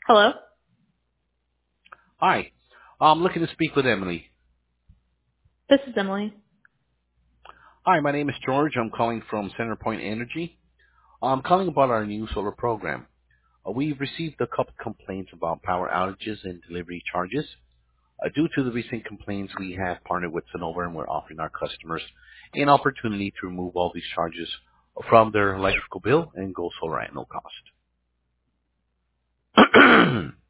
Hello? Hi. I'm looking to speak with Emily. This is Emily. Hi, my name is George. I'm calling from CenterPoint Energy. I'm calling about our new solar program. We've received a couple complaints about power outages and delivery charges. Due to the recent complaints, we have partnered with Sonova and we're offering our customers an opportunity to remove all these charges from their electrical bill and go solar at no cost.